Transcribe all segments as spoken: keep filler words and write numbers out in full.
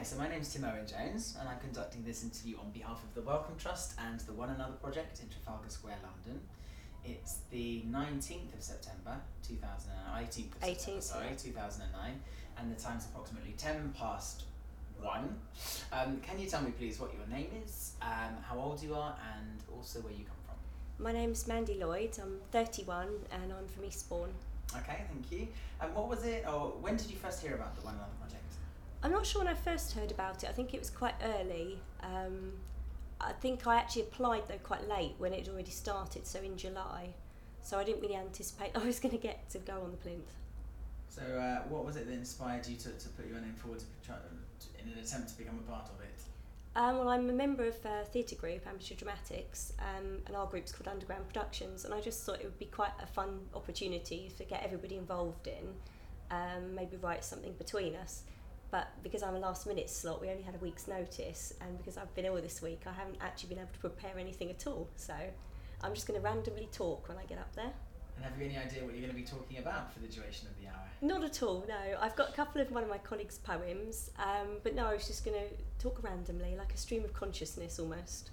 Hi, so my name is Tim Owen Jones and I'm conducting this interview on behalf of the Wellcome Trust and the One Another Project in Trafalgar Square, London. It's the nineteenth of September, two thousand nine, eighteenth of September, eighteenth, sorry, yeah. two thousand nine, and the time's approximately ten past one. Um, can you tell me please what your name is, um, how old you are, and also where you come from? My name's Mandy Lloyd, I'm thirty-one and I'm from Eastbourne. Okay, thank you. And what was it, or when did you first hear about the One Another Project? I'm not sure when I first heard about it, I think it was quite early. Um, I think I actually applied though quite late when it had already started, so in July. So I didn't really anticipate I was going to get to go on the plinth. So uh, what was it that inspired you to, to put your name forward to try, to, in an attempt to become a part of it? Um, well, I'm a member of a theatre group, Amateur Dramatics, um, and our group's called Underground Productions, and I just thought it would be quite a fun opportunity to get everybody involved in, um, maybe write something between us. But because I'm a last minute slot, we only had a week's notice, and because I've been ill this week, I haven't actually been able to prepare anything at all. So I'm just going to randomly talk when I get up there. And have you any idea what you're going to be talking about for the duration of the hour? Not at all, no. I've got a couple of one of my colleagues' poems, um, but no, I was just going to talk randomly, like a stream of consciousness almost.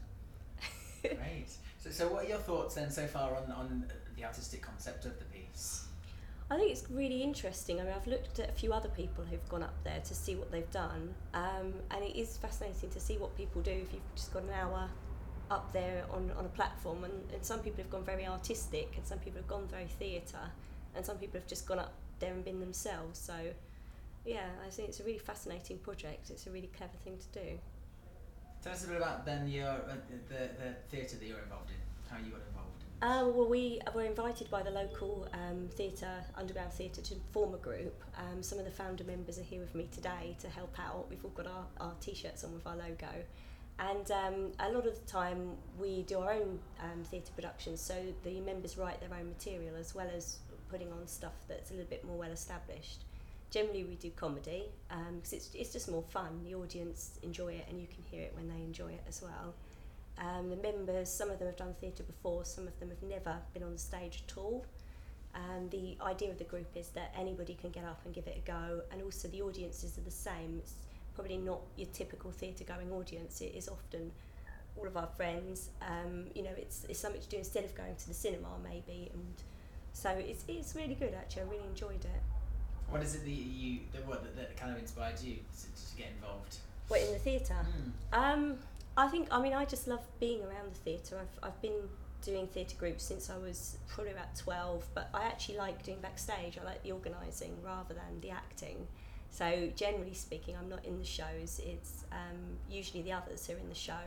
Great. So, so what are your thoughts then so far on, on the artistic concept of the piece? I think it's really interesting. I mean, I've looked at a few other people who've gone up there to see what they've done, um, and it is fascinating to see what people do if you've just got an hour up there on, on a platform. And, and some people have gone very artistic, and some people have gone very theatre, and some people have just gone up there and been themselves. So, yeah, I think it's a really fascinating project. It's a really clever thing to do. Tell us a bit about then your uh, the the theatre that you're involved in, how you got involved. Um, well, we were invited by the local um, theatre, Underground Theatre, to form a group. Um, some of the founder members are here with me today to help out. We've all got our, our T-shirts on with our logo. And um, a lot of the time we do our own um, theatre productions, so the members write their own material as well as putting on stuff that's a little bit more well established. Generally we do comedy, because um, it's, it's just more fun. The audience enjoy it and you can hear it when they enjoy it as well. Um, the members, some of them have done theatre before, some of them have never been on the stage at all. And the idea of the group is that anybody can get up and give it a go, and also the audiences are the same. It's probably not your typical theatre going audience. It is often all of our friends. Um, you know, it's, it's something to do instead of going to the cinema maybe, and so it's, it's really good actually. I really enjoyed it. What is it that you, that, what, that, that kind of inspired you to, to get involved? What, in the theatre? Mm. Um, I think, I mean, I just love being around the theatre. I've, I've been doing theatre groups since I was probably about twelve, but I actually like doing backstage. I like the organising rather than the acting. So generally speaking, I'm not in the shows. It's um, usually the others who are in the show.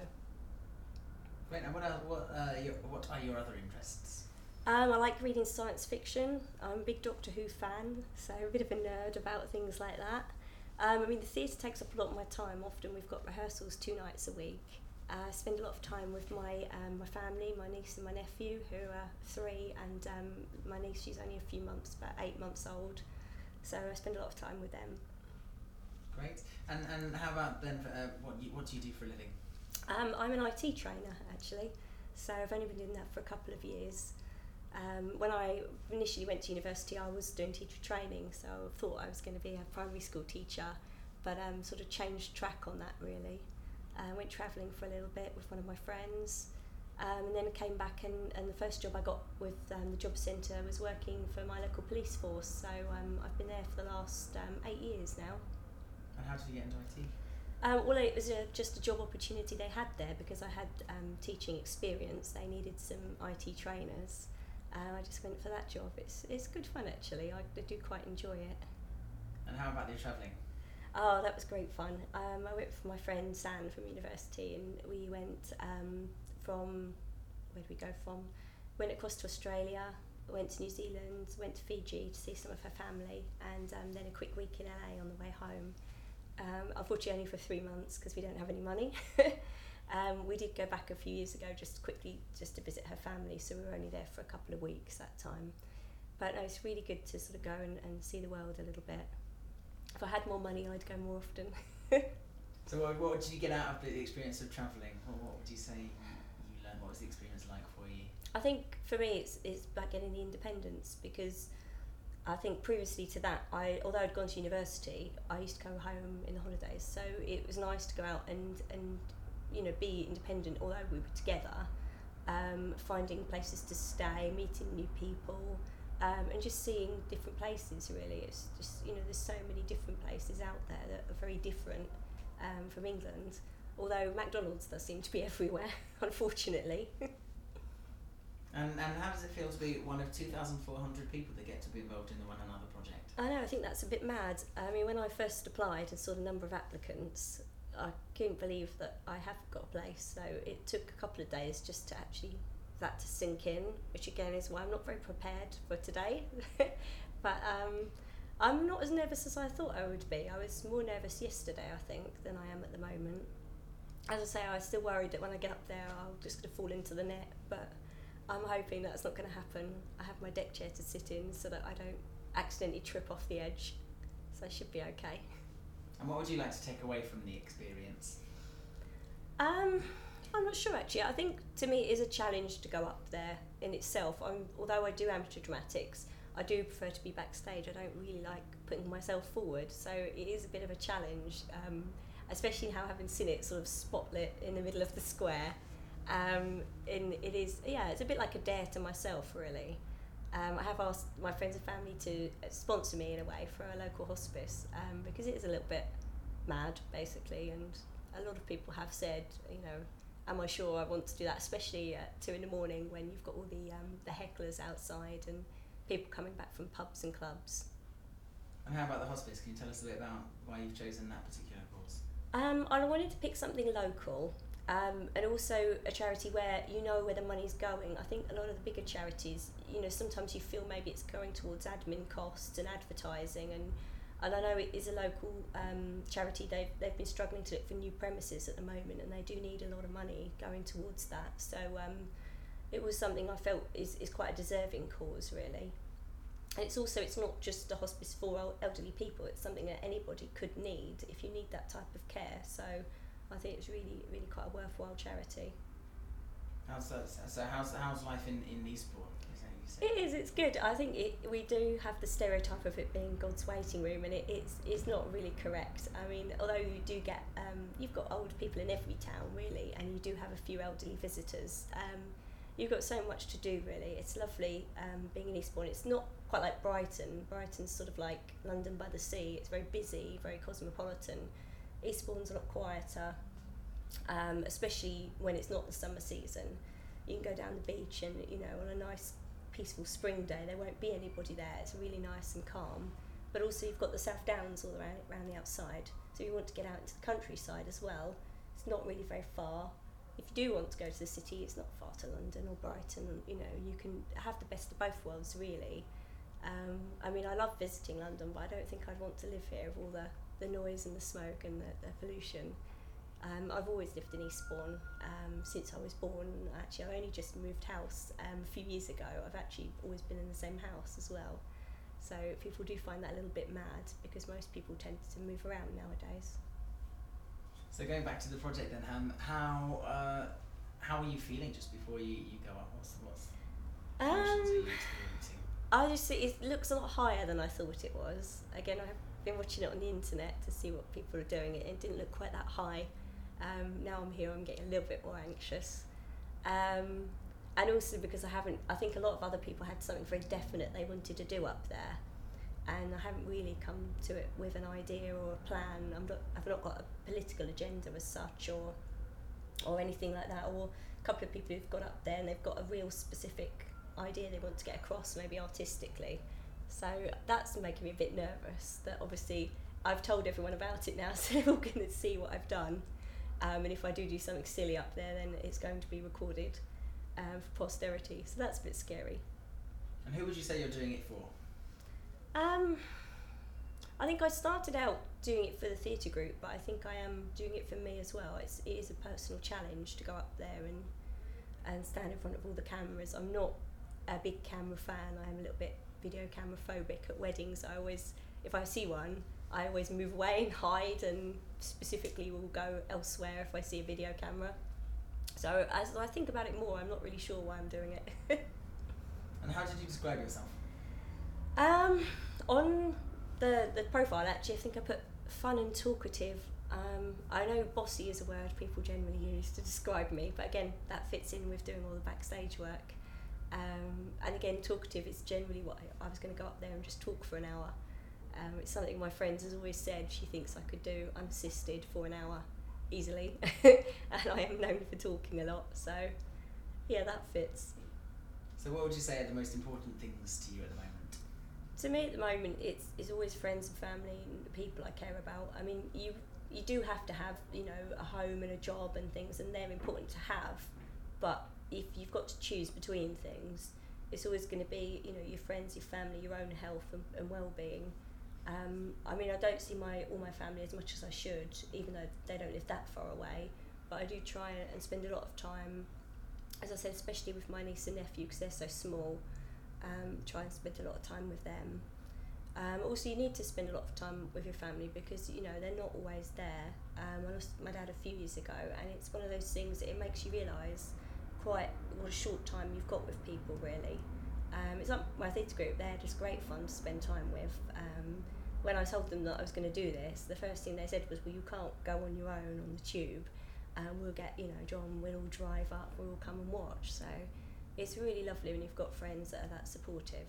Great. And what are, what, uh, your, what are your other interests? Um, I like reading science fiction. I'm a big Doctor Who fan, so a bit of a nerd about things like that. Um, I mean, the theatre takes up a lot of my time. Often we've got rehearsals two nights a week. Uh, I spend a lot of time with my um, my family, my niece and my nephew, who are three, and um, my niece, she's only a few months, about eight months old. So I spend a lot of time with them. Great. And and how about then, uh, what, you, what do you do for a living? Um, I'm an I T trainer, actually. So I've only been doing that for a couple of years. Um, when I initially went to university, I was doing teacher training, so I thought I was going to be a primary school teacher, but um, sort of changed track on that really. I uh, went travelling for a little bit with one of my friends, um, and then came back, and, and the first job I got with um, the job centre was working for my local police force, so um, I've been there for the last um, eight years now. And how did you get into I T? Um, well, it was a, just a job opportunity they had there because I had um, teaching experience. They needed some I T trainers. Uh, I just went for that job. It's it's good fun actually. I, I do quite enjoy it. And how about your travelling? Oh, that was great fun. Um, I went with my friend San from university, and we went um, from, where did we go from? Went across to Australia, went to New Zealand, went to Fiji to see some of her family, and um, then a quick week in L A on the way home. Um, unfortunately only for three months because we don't have any money. Um, we did go back a few years ago just quickly just to visit her family, so we were only there for a couple of weeks that time. But no, it's really good to sort of go and, and see the world a little bit. If I had more money, I'd go more often. So what, what did you get out of the experience of travelling? What, what would you say you, you learned? What was the experience like for you? I think for me it's, it's about getting the independence, because I think previously to that, I although I'd gone to university, I used to go home in the holidays. So it was nice to go out and, and you know, be independent, although we were together, um, finding places to stay, meeting new people, um, and just seeing different places, really. It's just, you know, there's so many different places out there that are very different um, from England, although McDonald's does seem to be everywhere, unfortunately. And, and how does it feel to be one of two thousand four hundred people that get to be involved in the One Another project? I know, I think that's a bit mad. I mean, when I first applied and saw the number of applicants, I couldn't believe that I have got a place. So it took a couple of days just to actually, that to sink in, which again is why I'm not very prepared for today. But um, I'm not as nervous as I thought I would be. I was more nervous yesterday, I think, than I am at the moment. As I say, I was still worried that when I get up there, I'm just going to fall into the net, but I'm hoping that's not going to happen. I have my deck chair to sit in so that I don't accidentally trip off the edge, so I should be okay. And what would you like to take away from the experience? Um, I'm not sure actually. I think to me it is a challenge to go up there in itself. I'm, although I do amateur dramatics, I do prefer to be backstage. I don't really like putting myself forward, so it is a bit of a challenge, um, especially how having seen it sort of spotlit in the middle of the square. Um, and it is, yeah, it's a bit like a dare to myself, really. Um, I have asked my friends and family to sponsor me in a way for a local hospice, um, because it is a little bit mad, basically, and a lot of people have said, you know, am I sure I want to do that, especially at two in the morning when you've got all the um, the hecklers outside and people coming back from pubs and clubs. And how about the hospice? Can you tell us a bit about why you've chosen that particular course? Um, I wanted to pick something local. Um, and also a charity where you know where the money's going. I think a lot of the bigger charities, you know, sometimes you feel maybe it's going towards admin costs and advertising, and and I know it is a local um, charity. They've they've been struggling to look for new premises at the moment, and they do need a lot of money going towards that. So um, it was something I felt is, is quite a deserving cause, really. And it's also, it's not just a hospice for elderly people. It's something that anybody could need if you need that type of care. So I think it's really, really quite a worthwhile charity. How's that, so how's how's life in, in Eastbourne? Is that you say? It is, it's good. I think it, we do have the stereotype of it being God's waiting room, and it, it's it's not really correct. I mean, although you do get, um, you've got old people in every town, really, and you do have a few elderly visitors. Um, you've got so much to do, really. It's lovely um, being in Eastbourne. It's not quite like Brighton. Brighton's sort of like London by the sea. It's very busy, very cosmopolitan. Eastbourne's a lot quieter, um, especially when it's not the summer season. You can go down the beach and, you know, on a nice peaceful spring day there won't be anybody there. It's really nice and calm. But also you've got the South Downs all around, around the outside, so you want to get out into the countryside as well. It's not really very far. If you do want to go to the city, it's not far to London or Brighton. You know, you can have the best of both worlds, really. Um, I mean, I love visiting London, but I don't think I'd want to live here with all the the noise and the smoke and the, the pollution. Um, I've always lived in Eastbourne um, since I was born. Actually, I only just moved house um, a few years ago. I've actually always been in the same house as well. So people do find that a little bit mad because most people tend to move around nowadays. So going back to the project then, um, how uh, how are you feeling just before you, you go up? What's what's emotions Um, are you experiencing? I just see it looks a lot higher than I thought it was. Again, I've been watching it on the internet to see what people are doing. It, it didn't look quite that high. Um, now I'm here, I'm getting a little bit more anxious. Um, and also because I haven't, I think a lot of other people had something very definite they wanted to do up there. And I haven't really come to it with an idea or a plan. I'm not, I've not got a political agenda as such or or anything like that. Or a couple of people who've got up there and they've got a real specific idea they want to get across, maybe artistically. So that's making me a bit nervous that obviously I've told everyone about it now, so they're all going to see what I've done. Um, and if I do do something silly up there, then it's going to be recorded um, for posterity. So that's a bit scary. And who would you say you're doing it for? Um, I think I started out doing it for the theatre group, but I think I am doing it for me as well. It's, it is a personal challenge to go up there and and stand in front of all the cameras. I'm not a big camera fan. I am a little bit video camera phobic at weddings. I always, if I see one, I always move away and hide, and specifically will go elsewhere if I see a video camera. So as I think about it more, I'm not really sure why I'm doing it. And how did you describe yourself? Um, on the the profile, actually, I think I put fun and talkative. Um, I know bossy is a word people generally use to describe me, but again, that fits in with doing all the backstage work. Um, and again, talkative is generally what I, I was going to go up there and just talk for an hour. Um, it's something my friends has always said she thinks I could do unassisted for an hour easily, and I am known for talking a lot, so yeah, that fits. So what would you say are the most important things to you at the moment? To me at the moment, it's it's always friends and family and the people I care about. I mean, you you do have to have, you know, a home and a job and things, and they're important to have, but if you've got to choose between things, it's always going to be, you know, your friends, your family, your own health and, and well-being. Um, I mean, I don't see my all my family as much as I should, even though they don't live that far away, but I do try and spend a lot of time, as I said, especially with my niece and nephew because they're so small. Um, try and spend a lot of time with them. Um, also, you need to spend a lot of time with your family because, you know, they're not always there. Um, I lost my dad a few years ago, and it's one of those things that it makes you realise quite what a short time you've got with people, really. Um, it's like my theatre group, they're just great fun to spend time with. Um, when I told them that I was going to do this, the first thing they said was, well, you can't go on your own on the tube, and we'll get, you know, John, we'll all drive up, we'll all come and watch. So it's really lovely when you've got friends that are that supportive.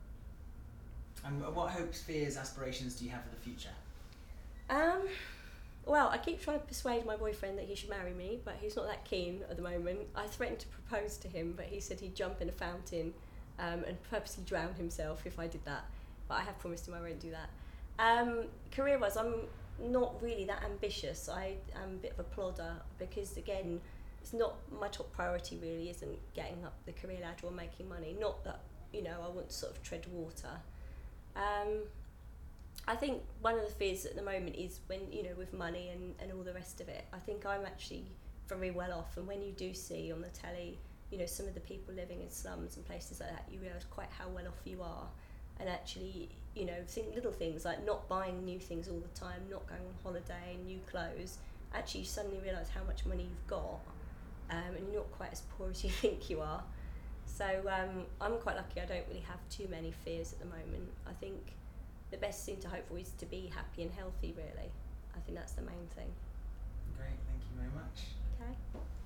And what hopes, fears, aspirations do you have for the future? Um, well, I keep trying to persuade my boyfriend that he should marry me, but he's not that keen at the moment. I threatened to propose to him, but he said he'd jump in a fountain um, and purposely drown himself if I did that. But I have promised him I won't do that. Um, career-wise, I'm not really that ambitious. I am a bit of a plodder because, again, it's not my top priority really isn't getting up the career ladder or making money. Not that, you know, I want to sort of tread water. Um, I think one of the fears at the moment is when, you know, with money and, and all the rest of it, I think I'm actually very well off, and when you do see on the telly, you know, some of the people living in slums and places like that, you realise quite how well off you are, and actually, you know, think little things like not buying new things all the time, not going on holiday, new clothes, actually you suddenly realise how much money you've got. Um, and you're not quite as poor as you think you are. So um, I'm quite lucky I don't really have too many fears at the moment. I think the best thing to hope for is to be happy and healthy, really. I think that's the main thing. Great, thank you very much. Okay.